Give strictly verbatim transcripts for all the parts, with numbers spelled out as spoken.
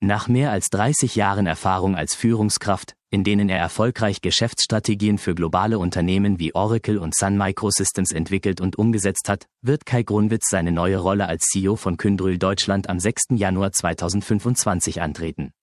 Nach mehr als dreißig Jahren Erfahrung als Führungskraft, in denen er erfolgreich Geschäftsstrategien für globale Unternehmen wie Oracle und Sun Microsystems entwickelt und umgesetzt hat, wird Kai Grunwitz seine neue Rolle als C E O von Kyndryl Deutschland am sechsten Januar zweitausendfünfundzwanzig antreten.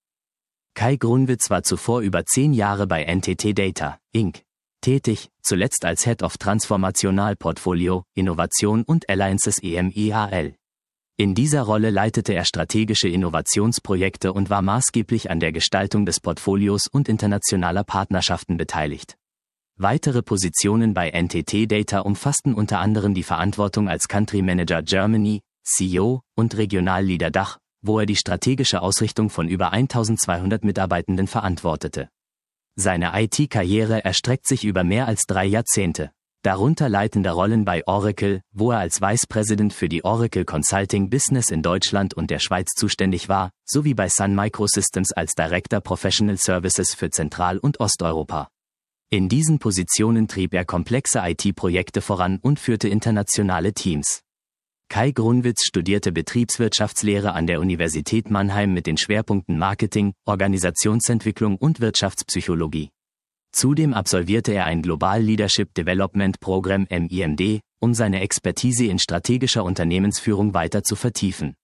Kai Grunwitz war zuvor über zehn Jahre bei N T T Data, Incorporated tätig, zuletzt als Head of Transformational Portfolio, Innovation und Alliances E M E A L. In dieser Rolle leitete er strategische Innovationsprojekte und war maßgeblich an der Gestaltung des Portfolios und internationaler Partnerschaften beteiligt. Weitere Positionen bei N T T Data umfassten unter anderem die Verantwortung als Country Manager Germany, C E O und Regionalleader Dach, wo er die strategische Ausrichtung von über eintausendzweihundert Mitarbeitenden verantwortete. Seine I T-Karriere erstreckt sich über mehr als drei Jahrzehnte. Darunter leitende Rollen bei Oracle, wo er als Vice President für die Oracle Consulting Business in Deutschland und der Schweiz zuständig war, sowie bei Sun Microsystems als Director Professional Services für Zentral- und Osteuropa. In diesen Positionen trieb er komplexe I T-Projekte voran und führte internationale Teams. Kai Grunwitz studierte Betriebswirtschaftslehre an der Universität Mannheim mit den Schwerpunkten Marketing, Organisationsentwicklung und Wirtschaftspsychologie. Zudem absolvierte er ein Global Leadership Development Program M I M D, um seine Expertise in strategischer Unternehmensführung weiter zu vertiefen.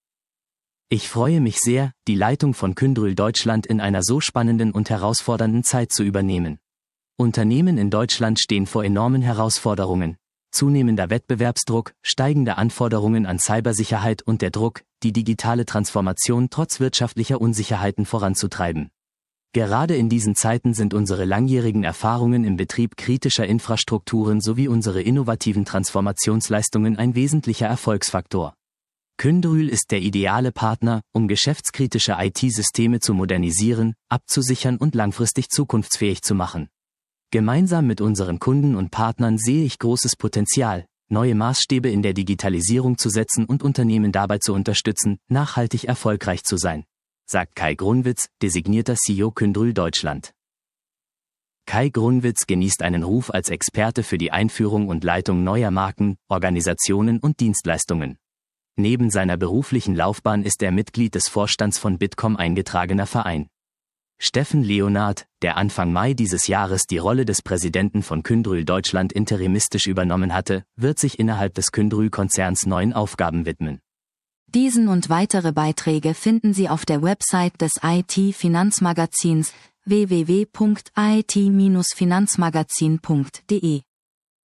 Ich freue mich sehr, die Leitung von Kyndryl Deutschland in einer so spannenden und herausfordernden Zeit zu übernehmen. Unternehmen in Deutschland stehen vor enormen Herausforderungen. Zunehmender Wettbewerbsdruck, steigende Anforderungen an Cybersicherheit und der Druck, die digitale Transformation trotz wirtschaftlicher Unsicherheiten voranzutreiben. Gerade in diesen Zeiten sind unsere langjährigen Erfahrungen im Betrieb kritischer Infrastrukturen sowie unsere innovativen Transformationsleistungen ein wesentlicher Erfolgsfaktor. Kyndryl ist der ideale Partner, um geschäftskritische I T-Systeme zu modernisieren, abzusichern und langfristig zukunftsfähig zu machen. Gemeinsam mit unseren Kunden und Partnern sehe ich großes Potenzial, neue Maßstäbe in der Digitalisierung zu setzen und Unternehmen dabei zu unterstützen, nachhaltig erfolgreich zu sein, sagt Kai Grunwitz, designierter C E O Kyndryl Deutschland. Kai Grunwitz genießt einen Ruf als Experte für die Einführung und Leitung neuer Marken, Organisationen und Dienstleistungen. Neben seiner beruflichen Laufbahn ist er Mitglied des Vorstands von Bitkom eingetragener Verein. Steffen Leonhard, der Anfang Mai dieses Jahres die Rolle des Präsidenten von Kyndryl Deutschland interimistisch übernommen hatte, wird sich innerhalb des Kyndryl-Konzerns neuen Aufgaben widmen. Diesen und weitere Beiträge finden Sie auf der Website des I T-Finanzmagazins w w w punkt i t Bindestrich finanzmagazin punkt d e.